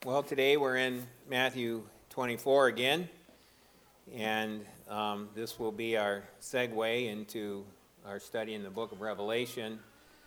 Well, today we're in Matthew 24 again, and this will be our segue into our study in the book of Revelation.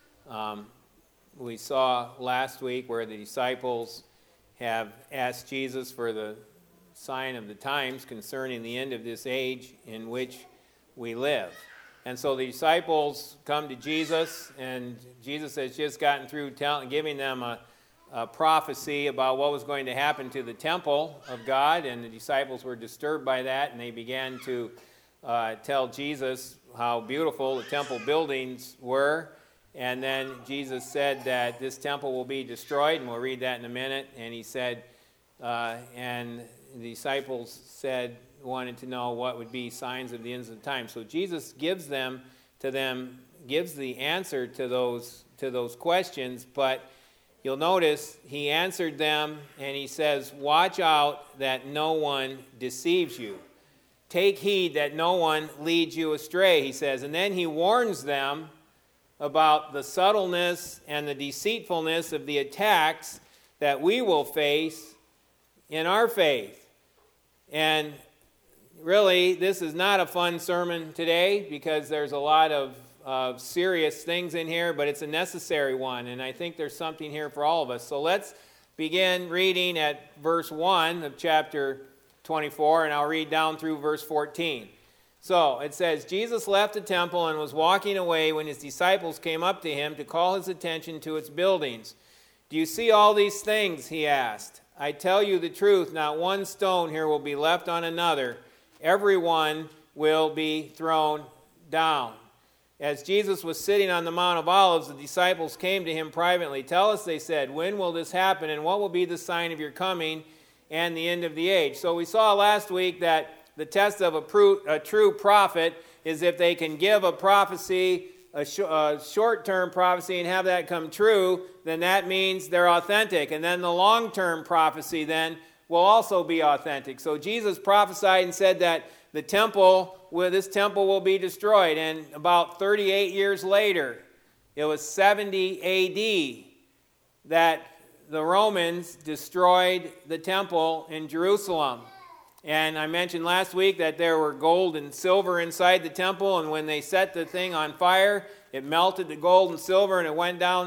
We saw last week where the disciples have asked Jesus for the sign of the times concerning the end of this age in which we live. And so the disciples come to Jesus, and Jesus has just gotten through giving them a prophecy about what was going to happen to the temple of God, and the disciples were disturbed by that, and they began to tell Jesus how beautiful the temple buildings were. And then Jesus said that this temple will be destroyed, and we'll read that in a minute. And he said, and the disciples wanted to know what would be signs of the ends of the time. So Jesus gives the answer to those questions, but you'll notice he answered them, and he says, watch out that no one deceives you. Take heed that no one leads you astray, he says. And then he warns them about the subtleness and the deceitfulness of the attacks that we will face in our faith. And really, this is not a fun sermon today because there's a lot of serious things in here, but it's a necessary one, and I think there's something here for all of us. So let's begin reading at verse 1 of chapter 24, and I'll read down through verse 14. So it says, Jesus left the temple and was walking away when his disciples came up to him to call his attention to its buildings. Do you see all these things? He asked. I tell you the truth, not one stone here will be left on another. Every one will be thrown down. As Jesus was sitting on the Mount of Olives, the disciples came to him privately. Tell us, they said, when will this happen, and what will be the sign of your coming and the end of the age? So we saw last week that the test of a true prophet is if they can give a prophecy, a short-term prophecy, and have that come true, then that means they're authentic. And then the long-term prophecy then will also be authentic. So Jesus prophesied and said that this temple will be destroyed. And about 38 years later, it was 70 A.D. that the Romans destroyed the temple in Jerusalem. And I mentioned last week that there were gold and silver inside the temple, and when they set the thing on fire, it melted the gold and silver, and it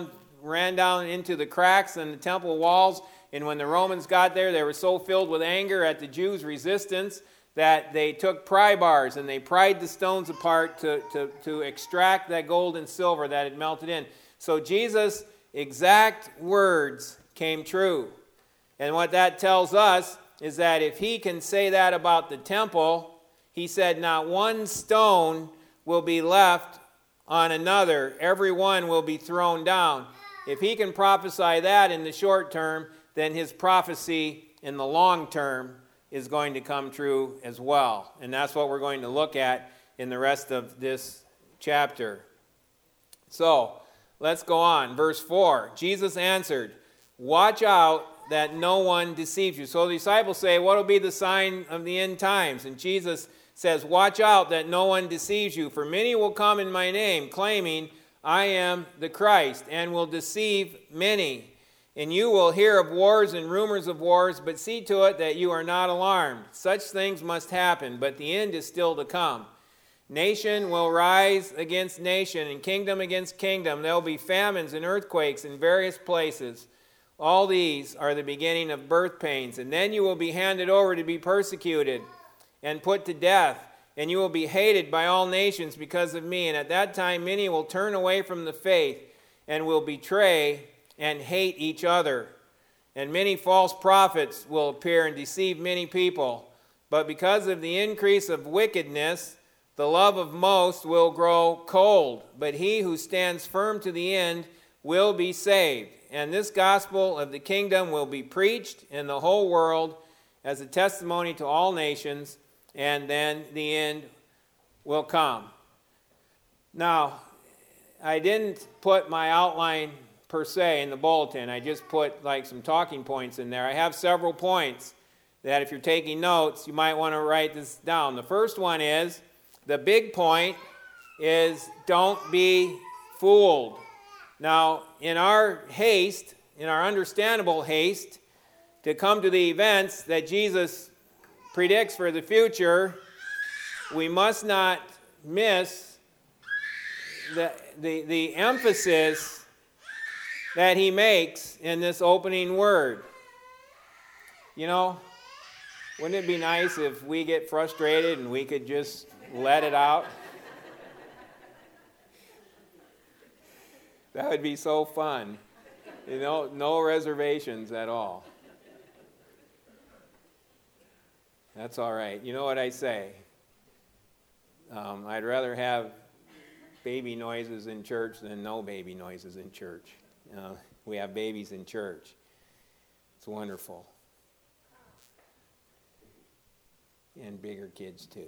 ran down into the cracks in the temple walls. And when the Romans got there, they were so filled with anger at the Jews' resistance that they took pry bars and they pried the stones apart to extract that gold and silver that had melted in. So Jesus' exact words came true. And what that tells us is that if he can say that about the temple, he said not one stone will be left on another. Every one will be thrown down. If he can prophesy that in the short term, then his prophecy in the long term is going to come true as well. And that's what we're going to look at in the rest of this chapter. So, let's go on. Verse 4, Jesus answered, watch out that no one deceives you. So the disciples say, what will be the sign of the end times? And Jesus says, watch out that no one deceives you, for many will come in my name, claiming, I am the Christ, and will deceive many. And you will hear of wars and rumors of wars, but see to it that you are not alarmed. Such things must happen, but the end is still to come. Nation will rise against nation, and kingdom against kingdom. There will be famines and earthquakes in various places. All these are the beginning of birth pains. And then you will be handed over to be persecuted and put to death, and you will be hated by all nations because of me. And at that time many will turn away from the faith and will betray and hate each other. And many false prophets will appear and deceive many people. But because of the increase of wickedness, the love of most will grow cold. But he who stands firm to the end will be saved. And this gospel of the kingdom will be preached in the whole world as a testimony to all nations, and then the end will come. Now, I didn't put my outline per se in the bulletin. I just put like some talking points in there. I have several points that if you're taking notes, you might want to write this down. The first one is, the big point is, don't be fooled. Now, in our haste, in our understandable haste, to come to the events that Jesus predicts for the future, we must not miss the emphasis that he makes in this opening word. You know, wouldn't it be nice if we get frustrated and we could just let it out? That would be so fun. You know, no reservations at all. That's all right. You know what I say? I'd rather have baby noises in church than no baby noises in church. We have babies in church. It's wonderful. And bigger kids too.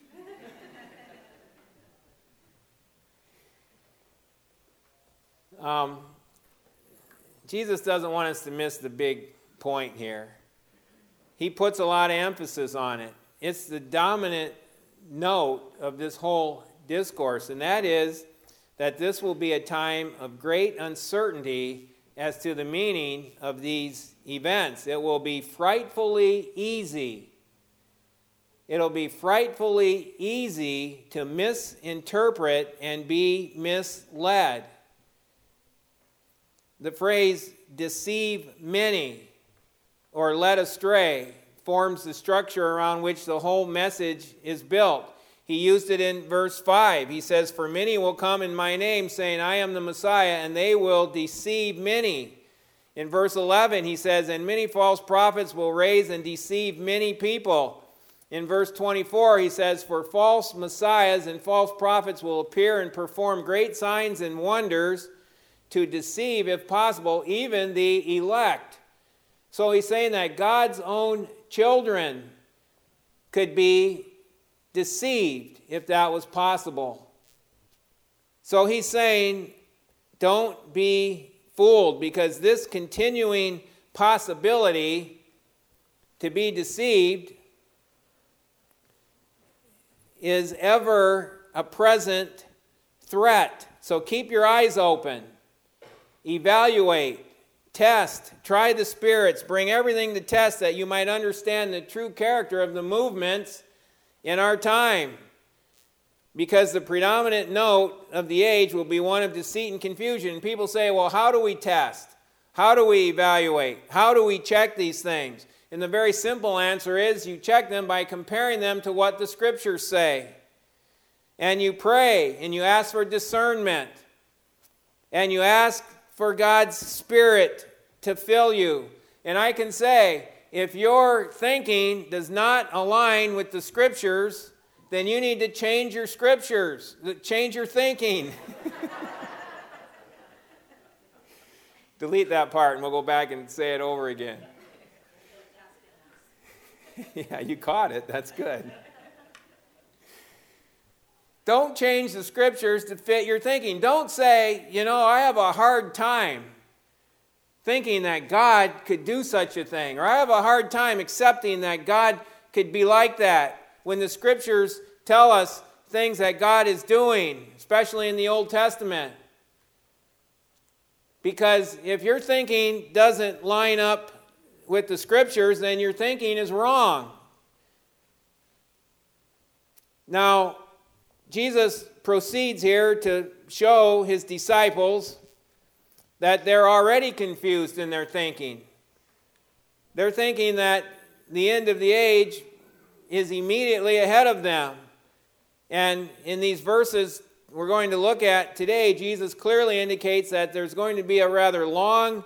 Jesus doesn't want us to miss the big point here. He puts a lot of emphasis on it. It's the dominant note of this whole discourse, and that is that this will be a time of great uncertainty as to the meaning of these events. It will be frightfully easy. It'll be frightfully easy to misinterpret and be misled. The phrase deceive many or led astray forms the structure around which the whole message is built. He used it in verse 5. He says, "For many will come in my name, saying, I am the Messiah, and they will deceive many." In verse 11, he says, "And many false prophets will raise and deceive many people." In verse 24, he says, "For false messiahs and false prophets will appear and perform great signs and wonders to deceive, if possible, even the elect." So he's saying that God's own children could be deceived if that was possible. So he's saying, don't be fooled, because this continuing possibility to be deceived is ever a present threat. So keep your eyes open. Evaluate, test, try the spirits, bring everything to test that you might understand the true character of the movements in our time. Because the predominant note of the age will be one of deceit and confusion. And people say, well, how do we test? How do we evaluate? How do we check these things? And the very simple answer is you check them by comparing them to what the Scriptures say. And you pray, and you ask for discernment. And you ask for God's Spirit to fill you. And I can say, if your thinking does not align with the Scriptures, then you need to change your Scriptures, change your thinking. Delete that part and we'll go back and say it over again. Yeah, you caught it. That's good. Don't change the Scriptures to fit your thinking. Don't say, I have a hard time thinking that God could do such a thing. Or I have a hard time accepting that God could be like that. When the Scriptures tell us things that God is doing, especially in the Old Testament. Because if your thinking doesn't line up with the Scriptures, then your thinking is wrong. Now, Jesus proceeds here to show his disciples that they're already confused in their thinking. They're thinking that the end of the age is immediately ahead of them. And in these verses we're going to look at today, Jesus clearly indicates that there's going to be a rather long,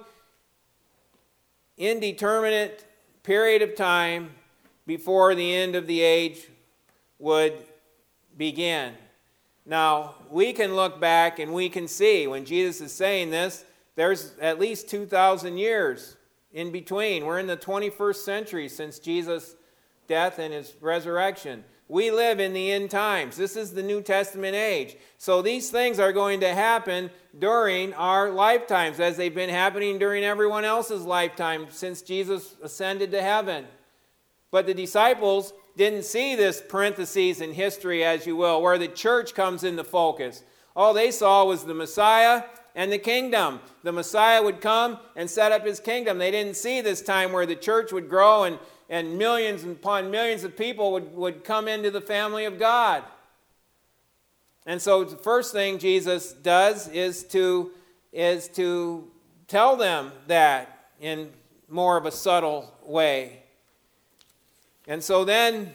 indeterminate period of time before the end of the age would begin. Now, we can look back and we can see when Jesus is saying this, there's at least 2,000 years in between. We're in the 21st century since Jesus' death and his resurrection. We live in the end times. This is the New Testament age. So these things are going to happen during our lifetimes, as they've been happening during everyone else's lifetime since Jesus ascended to heaven. But the disciples didn't see this parentheses in history, as you will, where the church comes into focus. All they saw was the Messiah and the kingdom. The Messiah would come and set up his kingdom. They didn't see this time where the church would grow and millions upon millions of people would come into the family of God. And so the first thing Jesus does is to tell them that in more of a subtle way. And so then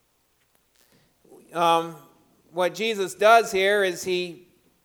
what Jesus does here is he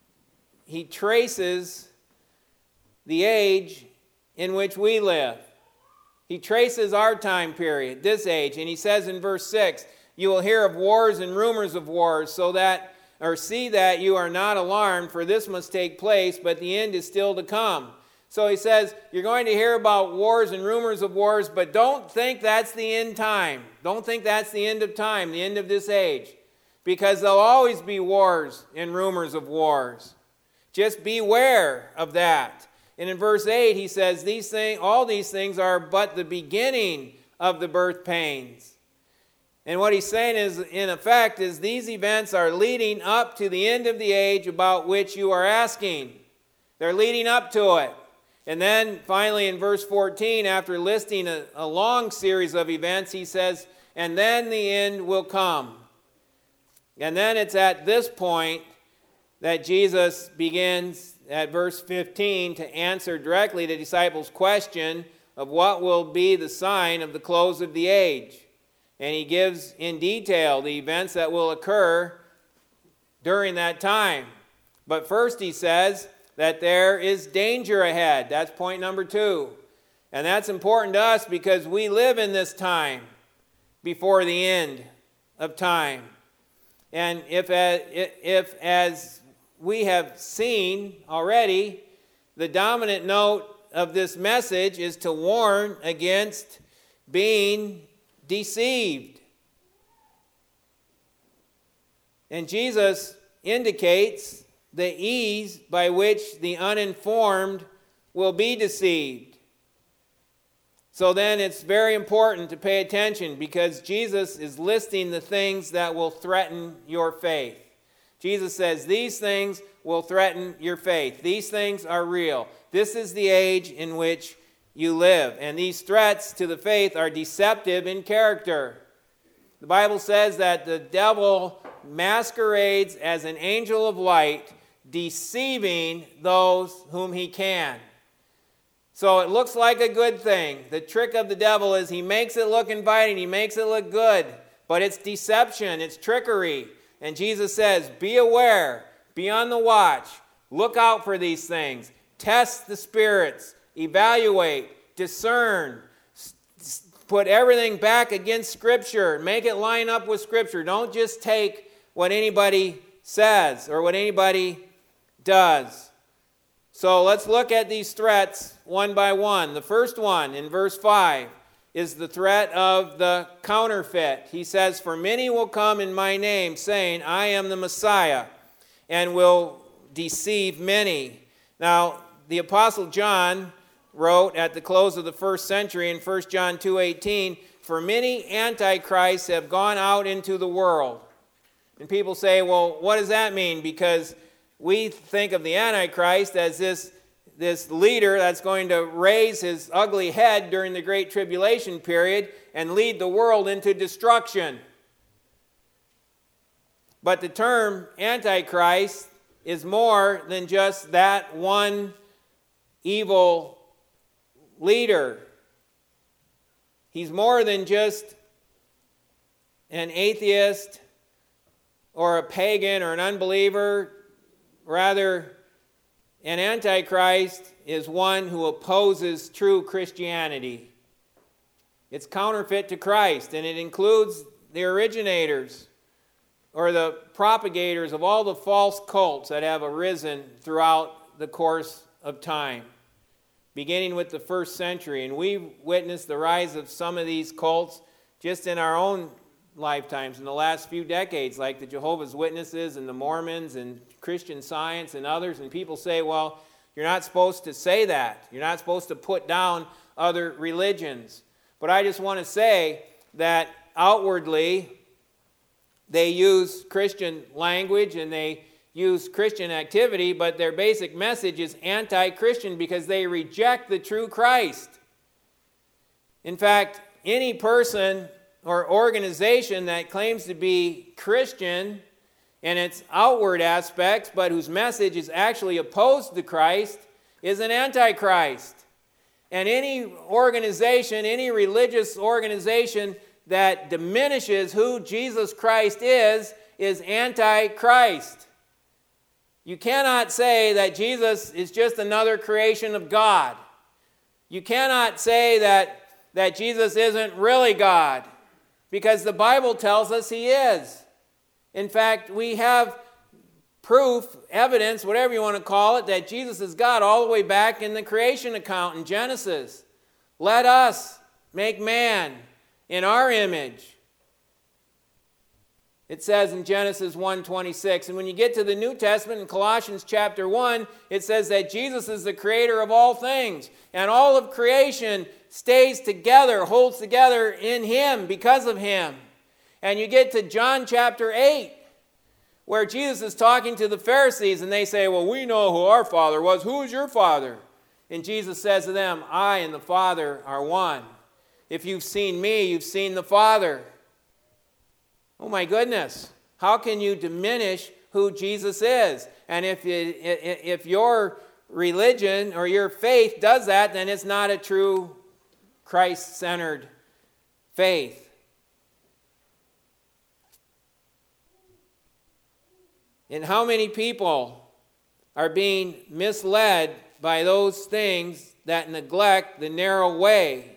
traces the age in which we live. He traces our time period, this age, and he says in verse 6, "You will hear of wars and rumors of wars, see that you are not alarmed, for this must take place, but the end is still to come." So he says, you're going to hear about wars and rumors of wars, but don't think that's the end time. Don't think that's the end of time, the end of this age. Because there'll always be wars and rumors of wars. Just beware of that. And in verse 8 he says, all these things are but the beginning of the birth pains. And what he's saying is, in effect, is these events are leading up to the end of the age about which you are asking. They're leading up to it. And then finally in verse 14, after listing a long series of events, he says, and then the end will come. And then it's at this point that Jesus begins at verse 15 to answer directly the disciples' question of what will be the sign of the close of the age. And he gives in detail the events that will occur during that time. But first he says that there is danger ahead. That's point number 2. And that's important to us because we live in this time before the end of time. And if as we have seen already, the dominant note of this message is to warn against being deceived. And Jesus indicates the ease by which the uninformed will be deceived. So then it's very important to pay attention because Jesus is listing the things that will threaten your faith. Jesus says these things will threaten your faith. These things are real. This is the age in which you live. And these threats to the faith are deceptive in character. The Bible says that the devil masquerades as an angel of light, deceiving those whom he can. So it looks like a good thing. The trick of the devil is he makes it look inviting, he makes it look good, but it's deception, it's trickery. And Jesus says, be aware, be on the watch, look out for these things, test the spirits, evaluate, discern, put everything back against Scripture, make it line up with Scripture. Don't just take what anybody says or what anybody does. So let's look at these threats one by one. The first one in verse 5 is the threat of the counterfeit. He says, for many will come in my name, saying, I am the Messiah, and will deceive many. Now, the Apostle John wrote at the close of the first century in 1 John 2:18, for many antichrists have gone out into the world. And people say, well, what does that mean? Because we think of the Antichrist as this leader that's going to raise his ugly head during the Great Tribulation period and lead the world into destruction. But the term Antichrist is more than just that one evil leader. He's more than just an atheist or a pagan or an unbeliever. Rather, an Antichrist is one who opposes true Christianity. It's counterfeit to Christ, and it includes the originators or the propagators of all the false cults that have arisen throughout the course of time, beginning with the first century. And we've witnessed the rise of some of these cults just in our own lifetimes in the last few decades, like the Jehovah's Witnesses and the Mormons and Christian Science and others. And people say, well, you're not supposed to say that. You're not supposed to put down other religions. But I just want to say that outwardly they use Christian language and they use Christian activity, but their basic message is anti-Christian because they reject the true Christ. In fact, any person or organization that claims to be Christian in its outward aspects, but whose message is actually opposed to Christ, is an antichrist. And any organization, any religious organization that diminishes who Jesus Christ is antichrist. You cannot say that Jesus is just another creation of God. You cannot say that Jesus isn't really God, because the Bible tells us he is. In fact, we have proof, evidence, whatever you want to call it, that Jesus is God all the way back in the creation account in Genesis. Let us make man in our image. It says in Genesis 1:26, and when you get to the New Testament in Colossians chapter 1, it says that Jesus is the creator of all things, and all of creation stays together, holds together in him, because of him. And you get to John chapter 8, where Jesus is talking to the Pharisees, and they say, well, we know who our father was. Who is your father? And Jesus says to them, I and the Father are one. If you've seen me, you've seen the Father. Oh my goodness, how can you diminish who Jesus is? And if your religion or your faith does that, then it's not a true Christ-centered faith. And how many people are being misled by those things that neglect the narrow way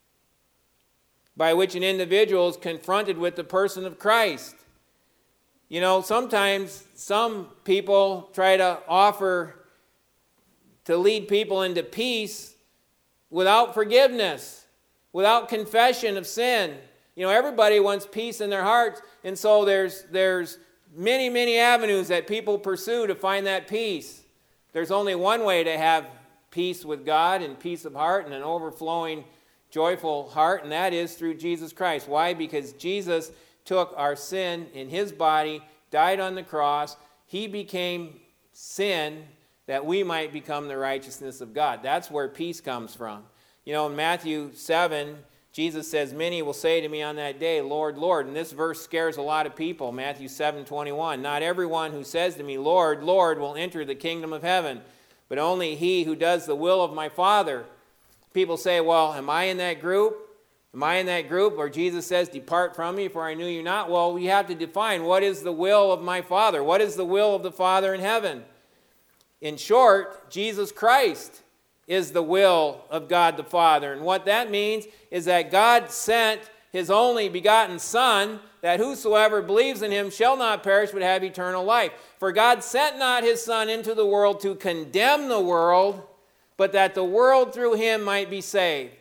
by which an individual is confronted with the person of Christ? You know, sometimes some people try to offer to lead people into peace without forgiveness, without confession of sin. You know, everybody wants peace in their hearts, and so there's many, many avenues that people pursue to find that peace. There's only one way to have peace with God and peace of heart and an overflowing, joyful heart, and that is through Jesus Christ. Why? Because Jesus took our sin in his body, died on the cross. He became sin that we might become the righteousness of God. That's where peace comes from. You know, in Matthew 7, Jesus says, many will say to me on that day, Lord, Lord. And this verse scares a lot of people. Matthew 7:21. Not everyone who says to me, Lord, Lord, will enter the kingdom of heaven, but only he who does the will of my Father. People say, well, am I in that group? Am I in that group where Jesus says, depart from me, for I knew you not? Well, we have to define what is the will of my Father. What is the will of the Father in heaven? In short, Jesus Christ is the will of God the Father. And what that means is that God sent his only begotten Son, that whosoever believes in him shall not perish but have eternal life. For God sent not his Son into the world to condemn the world, but that the world through him might be saved.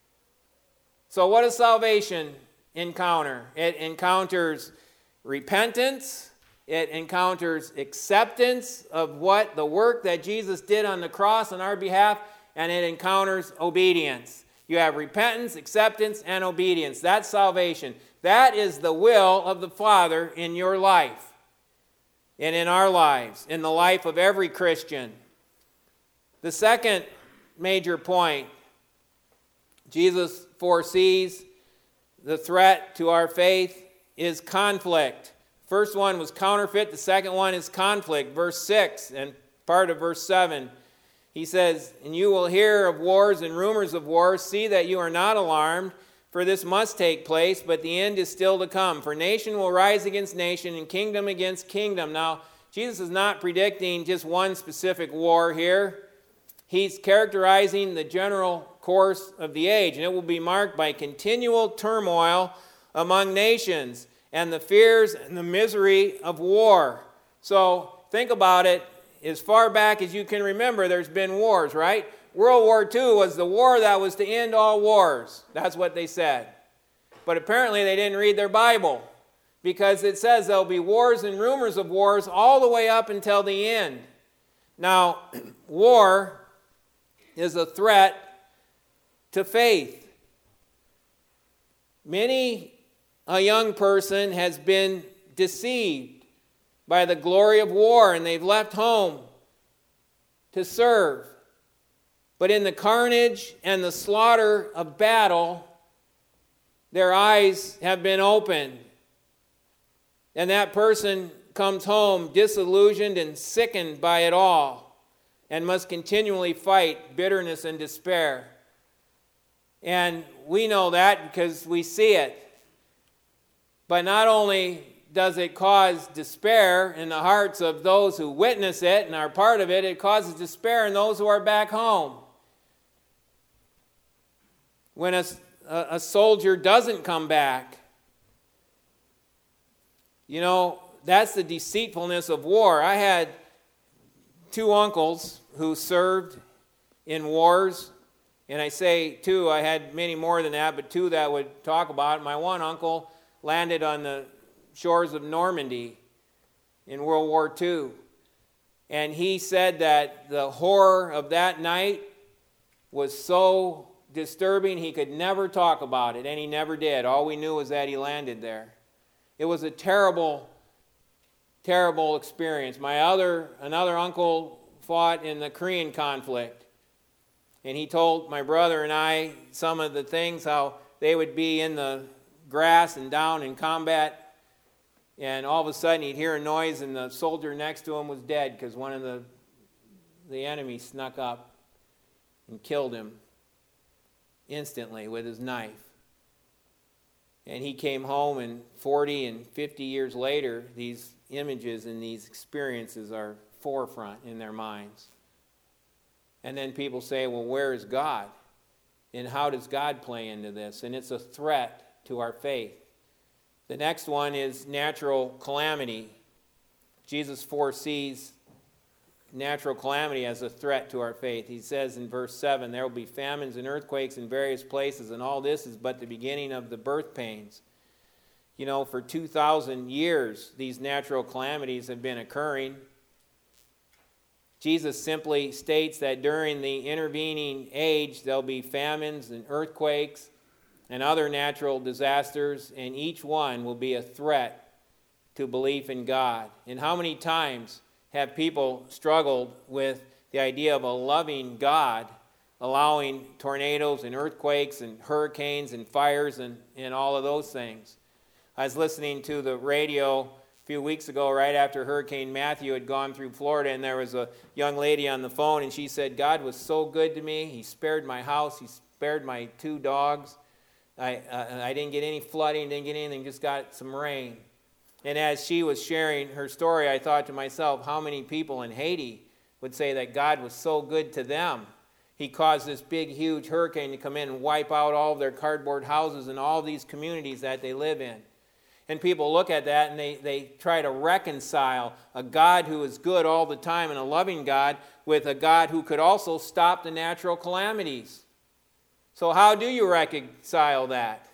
So what does salvation encounter? It encounters repentance. It encounters acceptance of what the work that Jesus did on the cross on our behalf, and it encounters obedience. You have repentance, acceptance, and obedience. That's salvation. That is the will of the Father in your life and in our lives, in the life of every Christian. The second major point, Jesus foresees the threat to our faith is conflict. First one was counterfeit. The second one is conflict. Verse 6 and part of verse 7. He says, and you will hear of wars and rumors of wars. See that you are not alarmed, for this must take place, but the end is still to come. For nation will rise against nation and kingdom against kingdom. Now, Jesus is not predicting just one specific war here. He's characterizing the general course of the age, and it will be marked by continual turmoil among nations and the fears and the misery of war. So think about it. As far back as you can remember, there's been wars, right? World War II was the war that was to end all wars. That's what they said. But apparently they didn't read their Bible, because it says there'll be wars and rumors of wars all the way up until the end. Now, war is a threat to faith. Many a young person has been deceived by the glory of war, and they've left home to serve. But in the carnage and the slaughter of battle, their eyes have been opened. And that person comes home disillusioned and sickened by it all, and must continually fight bitterness and despair. And we know that because we see it. But not only does it cause despair in the hearts of those who witness it and are part of it, it causes despair in those who are back home. When a soldier doesn't come back, you know, that's the deceitfulness of war. I had two uncles who served in wars, and I say two, I had many more than that, but two that would talk about it. My one uncle landed on the shores of Normandy in World War II, and he said that the horror of that night was so disturbing he could never talk about it, and he never did. All we knew was that he landed there. It was a terrible, terrible experience. Another uncle fought in the Korean conflict, and he told my brother and I some of the things, how they would be in the grass and down in combat, and all of a sudden he'd hear a noise and the soldier next to him was dead because one of the enemy snuck up and killed him instantly with his knife. And he came home, and 40 and 50 years later, these images and these experiences are forefront in their minds. And then people say, well, where is God? And how does God play into this? And it's a threat to our faith. The next one is natural calamity. Jesus foresees natural calamity as a threat to our faith. He says in verse 7, there will be famines and earthquakes in various places, and all this is but the beginning of the birth pains. You know, for 2,000 years, these natural calamities have been occurring. Jesus simply states that during the intervening age, there'll be famines and earthquakes and other natural disasters, and each one will be a threat to belief in God. And how many times have people struggled with the idea of a loving God allowing tornadoes and earthquakes and hurricanes and fires and all of those things? I was listening to the radio a few weeks ago right after Hurricane Matthew had gone through Florida, and there was a young lady on the phone, and she said, God was so good to me. He spared my house. He spared my two dogs. I didn't get any flooding, didn't get anything, just got some rain. And as she was sharing her story, I thought to myself, how many people in Haiti would say that God was so good to them? He caused this big, huge hurricane to come in and wipe out all of their cardboard houses and all these communities that they live in. And people look at that and they try to reconcile a God who is good all the time and a loving God with a God who could also stop the natural calamities. So how do you reconcile that?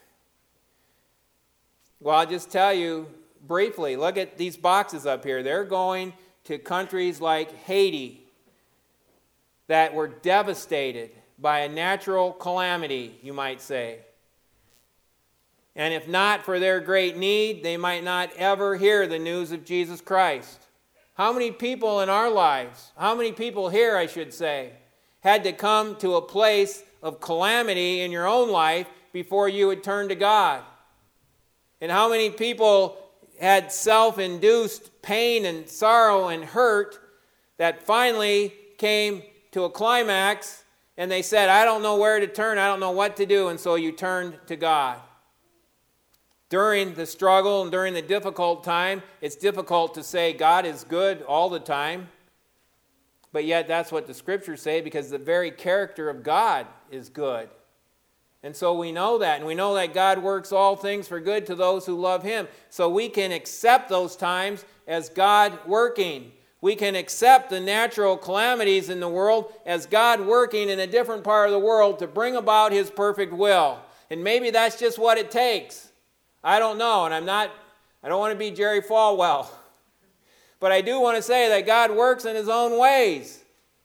Well, I'll just tell you briefly. Look at these boxes up here. They're going to countries like Haiti that were devastated by a natural calamity, you might say. And if not for their great need, they might not ever hear the news of Jesus Christ. How many people in our lives, how many people here, I should say, had to come to a place of calamity in your own life before you would turn to God? And how many people had self-induced pain and sorrow and hurt that finally came to a climax, and they said, I don't know where to turn, I don't know what to do, and so you turned to God. During the struggle and during the difficult time, it's difficult to say God is good all the time, but yet that's what the scriptures say, because the very character of God is good. And so we know that, and we know that God works all things for good to those who love Him. So we can accept those times as God working. We can accept the natural calamities in the world as God working in a different part of the world to bring about His perfect will. And maybe that's just what it takes. I don't know, and I don't want to be Jerry Falwell. But I do want to say that God works in His own ways.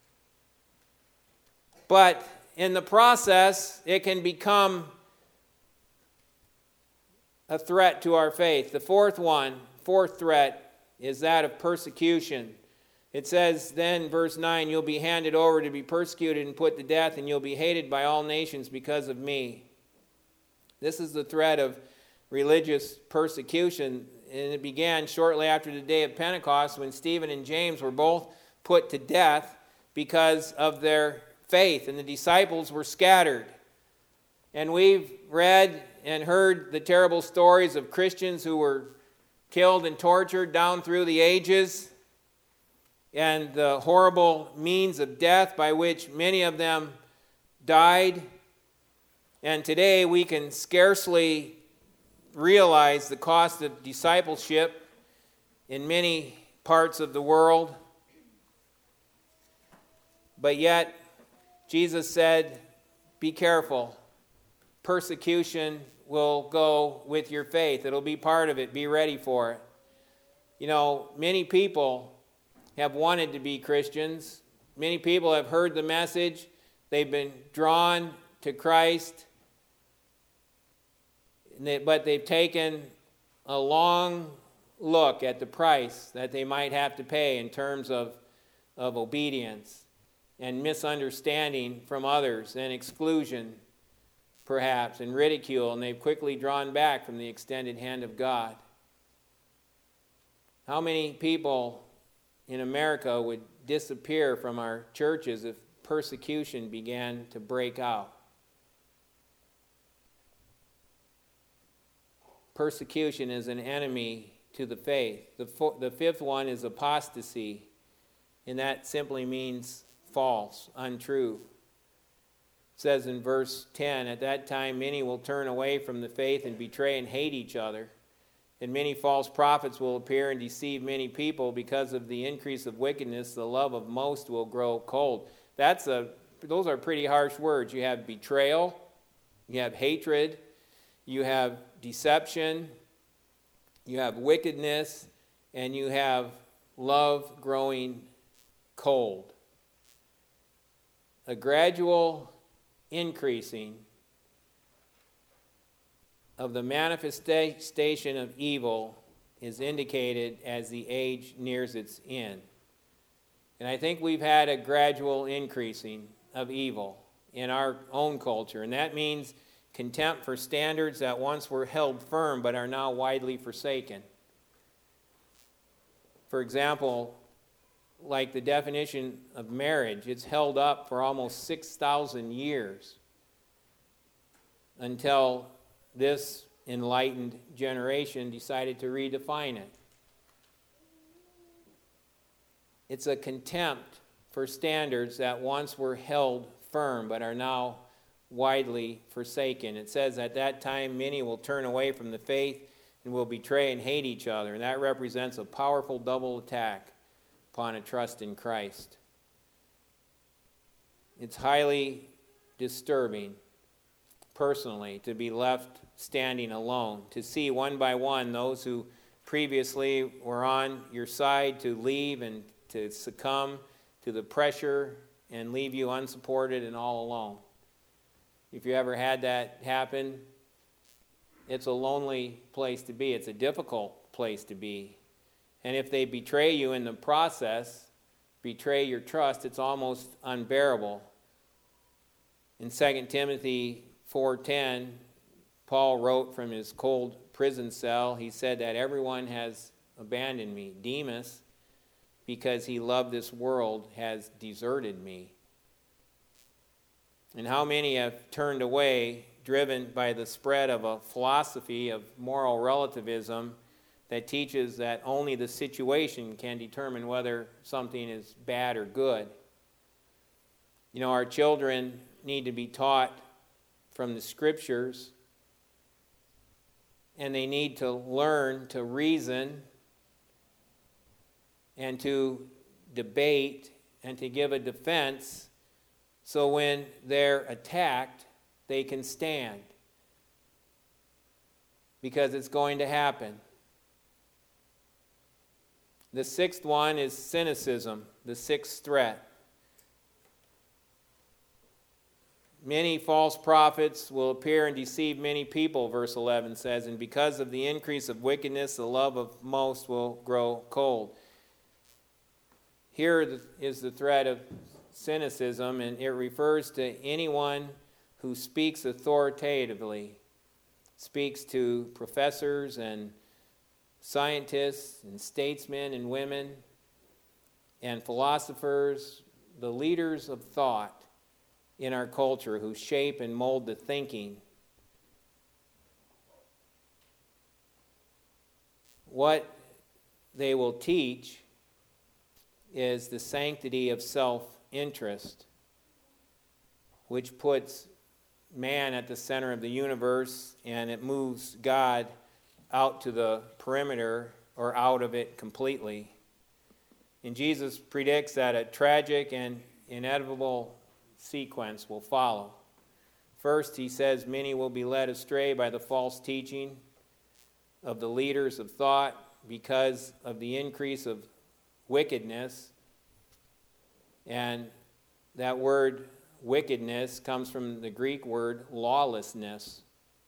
But in the process, it can become a threat to our faith. The fourth threat is that of persecution. It says then, verse 9, you'll be handed over to be persecuted and put to death, and you'll be hated by all nations because of me. This is the threat of religious persecution, and it began shortly after the day of Pentecost when Stephen and James were both put to death because of their faith, and the disciples were scattered. And we've read and heard the terrible stories of Christians who were killed and tortured down through the ages, and the horrible means of death by which many of them died. And today we can scarcely realize the cost of discipleship in many parts of the world. But yet, Jesus said, be careful. Persecution will go with your faith. It'll be part of it. Be ready for it. You know, many people have wanted to be Christians. Many people have heard the message. They've been drawn to Christ. But they've taken a long look at the price that they might have to pay in terms of obedience and misunderstanding from others and exclusion, perhaps, and ridicule, and they've quickly drawn back from the extended hand of God. How many people in America would disappear from our churches if persecution began to break out? Persecution is an enemy to the faith. The fifth one is apostasy, and that simply means false, untrue. It says in verse 10, at that time many will turn away from the faith and betray and hate each other. And many false prophets will appear and deceive many people. Because of the increase of wickedness, the love of most will grow cold. Those are pretty harsh words. You have betrayal, you have hatred, you have deception, you have wickedness, and you have love growing cold. A gradual increasing of the manifestation of evil is indicated as the age nears its end. And I think we've had a gradual increasing of evil in our own culture, and that means contempt for standards that once were held firm but are now widely forsaken. For example, like the definition of marriage, it's held up for almost 6,000 years until this enlightened generation decided to redefine it. It's a contempt for standards that once were held firm but are now widely forsaken. It says at that time many will turn away from the faith and will betray and hate each other, and that represents a powerful double attack upon a trust in Christ. It's highly disturbing, personally, to be left standing alone, to see one by one those who previously were on your side to leave and to succumb to the pressure and leave you unsupported and all alone. If you ever had that happen, it's a lonely place to be. It's a difficult place to be. And if they betray you in the process, betray your trust, it's almost unbearable. In 2 Timothy 4:10, Paul wrote from his cold prison cell, he said that everyone has abandoned me. Demas, because he loved this world, has deserted me. And how many have turned away, driven by the spread of a philosophy of moral relativism that teaches that only the situation can determine whether something is bad or good. You know, our children need to be taught from the Scriptures, and they need to learn to reason and to debate and to give a defense, so when they're attacked, they can stand. Because it's going to happen. The sixth one is cynicism, the sixth threat. many false prophets will appear and deceive many people, verse 11 says, and because of the increase of wickedness, the love of most will grow cold. Here is the threat of cynicism, and it refers to anyone who speaks authoritatively, speaks to professors and scientists and statesmen and women and philosophers, the leaders of thought in our culture who shape and mold the thinking. What they will teach is the sanctity of self-interest, which puts man at the center of the universe, and it moves God out to the perimeter or out of it completely. And Jesus predicts that a tragic and inevitable sequence will follow. First, he says many will be led astray by the false teaching of the leaders of thought because of the increase of wickedness. And that word wickedness comes from the Greek word lawlessness.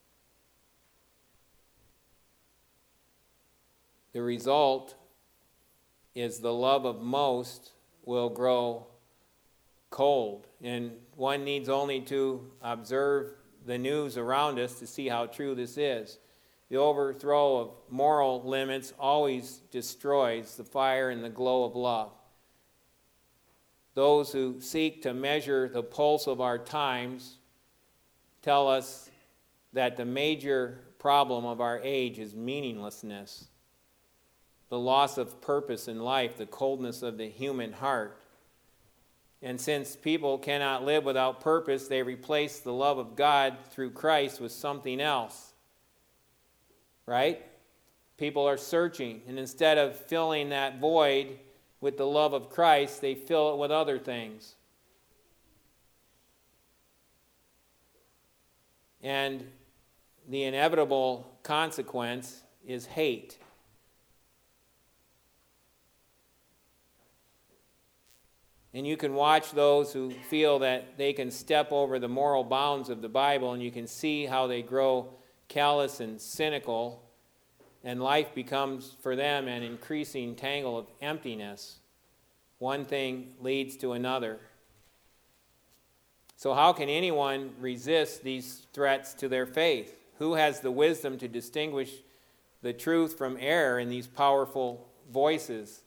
The result is the love of most will grow cold. And one needs only to observe the news around us to see how true this is. The overthrow of moral limits always destroys the fire and the glow of love. Those who seek to measure the pulse of our times tell us that the major problem of our age is meaninglessness, the loss of purpose in life, the coldness of the human heart. And since people cannot live without purpose, they replace the love of God through Christ with something else. Right? People are searching, and instead of filling that void with the love of Christ, they fill it with other things. And the inevitable consequence is hate. And you can watch those who feel that they can step over the moral bounds of the Bible, and you can see how they grow callous and cynical, and life becomes for them an increasing tangle of emptiness. One thing leads to another. So how can anyone resist these threats to their faith? Who has the wisdom to distinguish the truth from error in these powerful voices?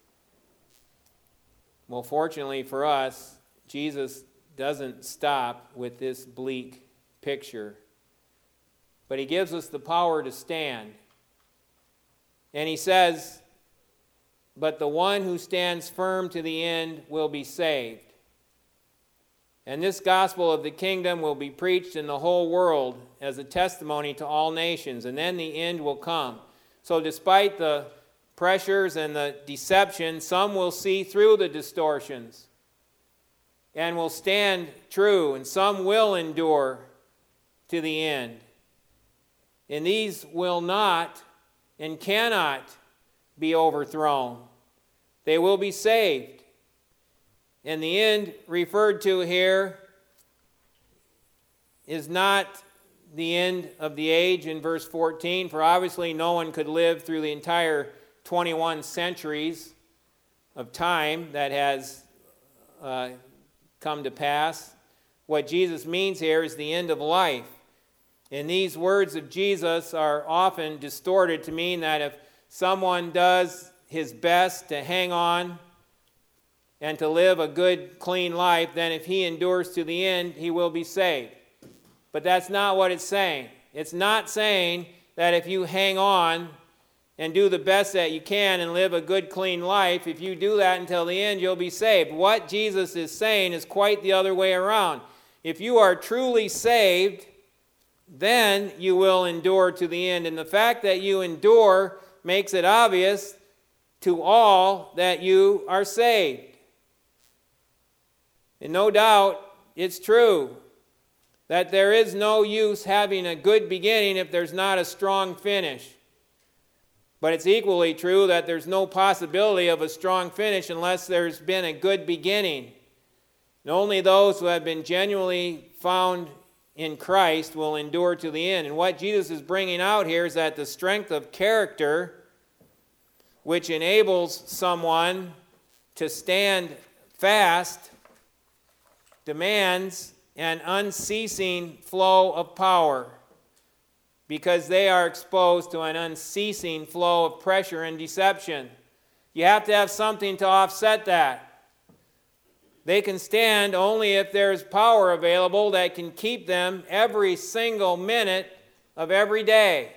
Well, fortunately for us, Jesus doesn't stop with this bleak picture, but he gives us the power to stand. And he says, but the one who stands firm to the end will be saved. And this gospel of the kingdom will be preached in the whole world as a testimony to all nations, and then the end will come. So despite the pressures and the deception, some will see through the distortions and will stand true, and some will endure to the end. And these will not and cannot be overthrown. They will be saved. And the end referred to here is not the end of the age in verse 14, for obviously no one could live through the entire 21 centuries of time that has come to pass. What Jesus means here is the end of life. And these words of Jesus are often distorted to mean that if someone does his best to hang on and to live a good, clean life, then if he endures to the end, he will be saved. But that's not what it's saying. It's not saying that if you hang on and do the best that you can and live a good, clean life, if you do that until the end, you'll be saved. What Jesus is saying is quite the other way around. If you are truly saved, then you will endure to the end. And the fact that you endure makes it obvious to all that you are saved. And no doubt it's true that there is no use having a good beginning if there's not a strong finish. But it's equally true that there's no possibility of a strong finish unless there's been a good beginning. And only those who have been genuinely found in Christ will endure to the end. And what Jesus is bringing out here is that the strength of character, which enables someone to stand fast, demands an unceasing flow of power, because they are exposed to an unceasing flow of pressure and deception. You have to have something to offset that. They can stand only if there's power available that can keep them every single minute of every day.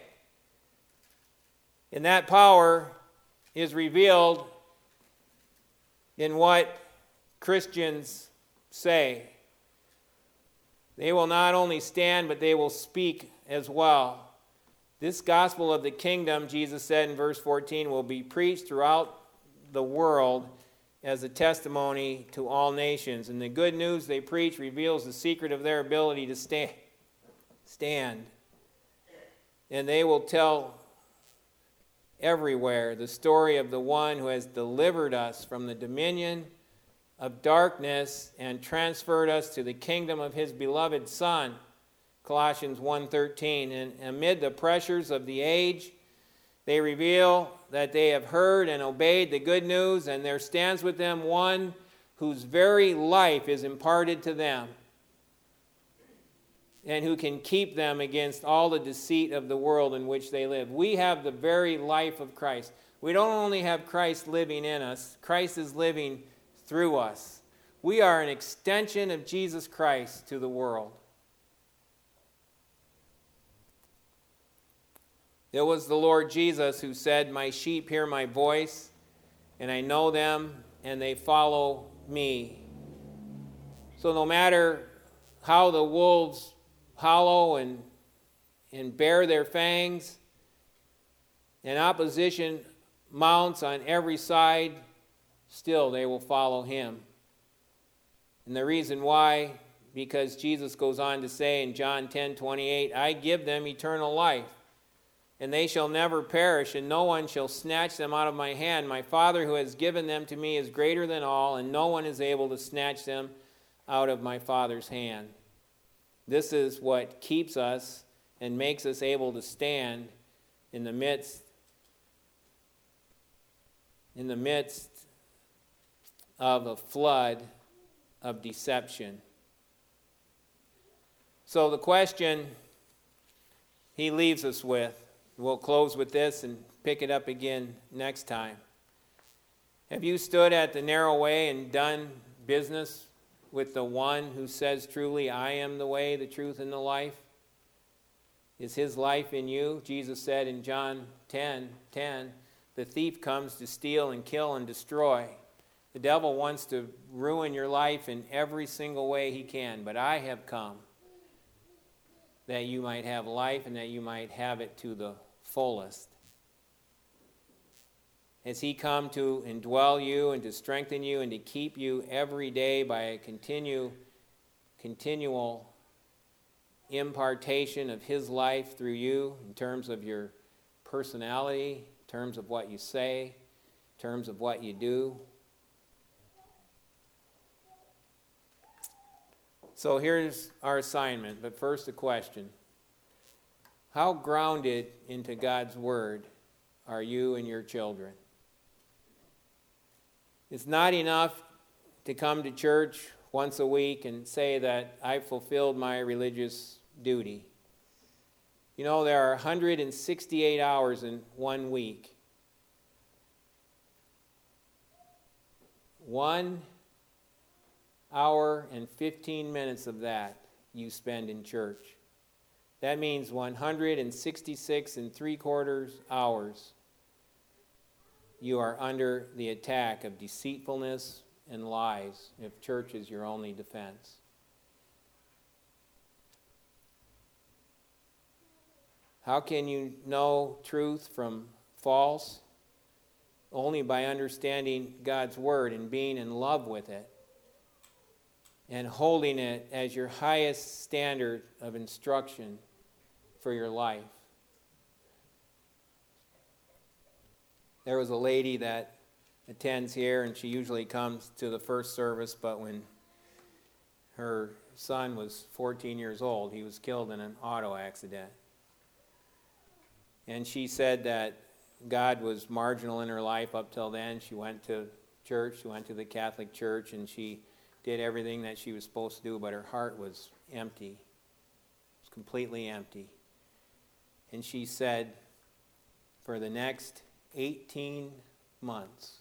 And that power is revealed in what Christians say. They will not only stand, but they will speak as well. This gospel of the kingdom, Jesus said in verse 14, will be preached throughout the world as a testimony to all nations. And the good news they preach reveals the secret of their ability to stand. And they will tell everywhere the story of the one who has delivered us from the dominion of darkness and transferred us to the kingdom of his beloved Son. Colossians 1:13. And amid the pressures of the age, they reveal that they have heard and obeyed the good news, and there stands with them one whose very life is imparted to them, and who can keep them against all the deceit of the world in which they live. We have the very life of Christ. We don't only have Christ living in us, Christ is living through us. We are an extension of Jesus Christ to the world. It was the Lord Jesus who said, "My sheep hear my voice, and I know them, and they follow me." So no matter how the wolves hollow and bare their fangs, and opposition mounts on every side, still they will follow him. And the reason why, because Jesus goes on to say in John 10:28, "I give them eternal life, and they shall never perish, and no one shall snatch them out of my hand. My Father who has given them to me is greater than all, and no one is able to snatch them out of my Father's hand." This is what keeps us and makes us able to stand in the midst of a flood of deception. So the question he leaves us with, we'll close with this and pick it up again next time. Have you stood at the narrow way and done business with the one who says truly, "I am the way, the truth, and the life"? Is his life in you? Jesus said in John 10:10, "The thief comes to steal and kill and destroy." The devil wants to ruin your life in every single way he can, but I have come that you might have life and that you might have it to the fullest. Has he come to indwell you and to strengthen you and to keep you every day by a continual impartation of his life through you in terms of your personality, in terms of what you say, in terms of what you do? So here's our assignment, but first a question. How grounded into God's Word are you and your children? It's not enough to come to church once a week and say that I've fulfilled my religious duty. You know, there are 168 hours in 1 week. 1 hour and 15 minutes of that you spend in church. That means 166 3/4 hours you are under the attack of deceitfulness and lies if church is your only defense. How can you know truth from false? Only by understanding God's Word and being in love with it and holding it as your highest standard of instruction for your life. There was a lady that attends here, and she usually comes to the first service, but when her son was 14 years old. He was killed in an auto accident. And she said that God was marginal in her life up till then. She went to church, she went to the Catholic Church, and she did everything that she was supposed to do, but her heart was empty. It was completely empty. And she said, for the next 18 months,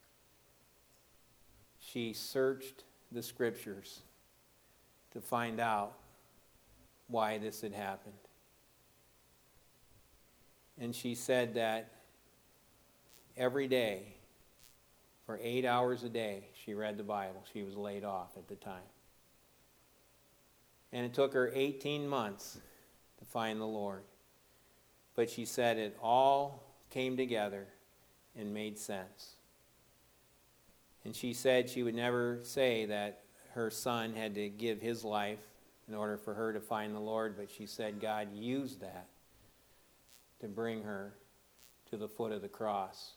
she searched the scriptures to find out why this had happened. And she said that every day, for 8 hours a day, she read the Bible. She was laid off at the time. And it took her 18 months to find the Lord. But she said it all came together and made sense. And she said she would never say that her son had to give his life in order for her to find the Lord, but she said God used that to bring her to the foot of the cross.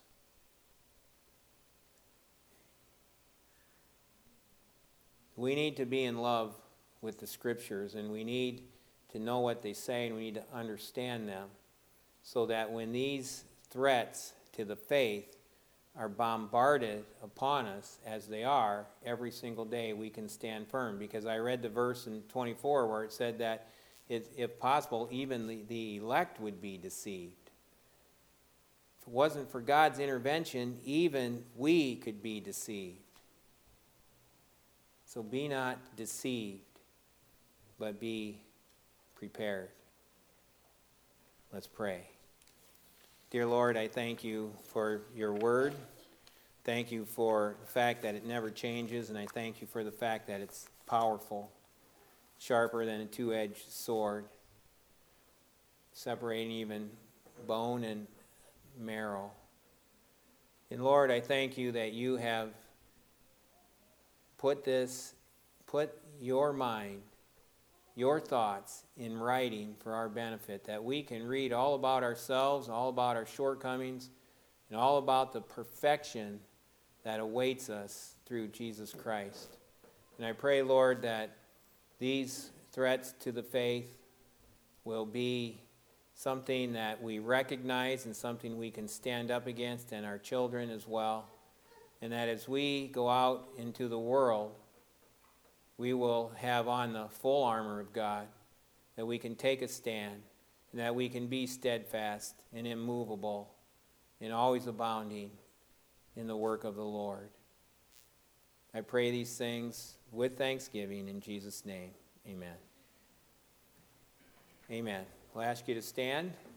We need to be in love with the scriptures, and we need to know what they say, and we need to understand them, so that when these threats to the faith are bombarded upon us, as they are every single day, we can stand firm. Because I read the verse in 24 where it said that if possible, even the elect would be deceived. If it wasn't for God's intervention, even we could be deceived. So be not deceived, but be prepared. Let's pray. Dear Lord, I thank you for your word. Thank you for the fact that it never changes, and I thank you for the fact that it's powerful, sharper than a two-edged sword, separating even bone and marrow. And Lord, I thank you that you have put your mind, your thoughts in writing for our benefit, that we can read all about ourselves, all about our shortcomings, and all about the perfection that awaits us through Jesus Christ. And I pray, Lord, that these threats to the faith will be something that we recognize and something we can stand up against, and our children as well. And that as we go out into the world, we will have on the full armor of God, that we can take a stand, and that we can be steadfast and immovable and always abounding in the work of the Lord. I pray these things with thanksgiving in Jesus' name. Amen. Amen. I'll ask you to stand.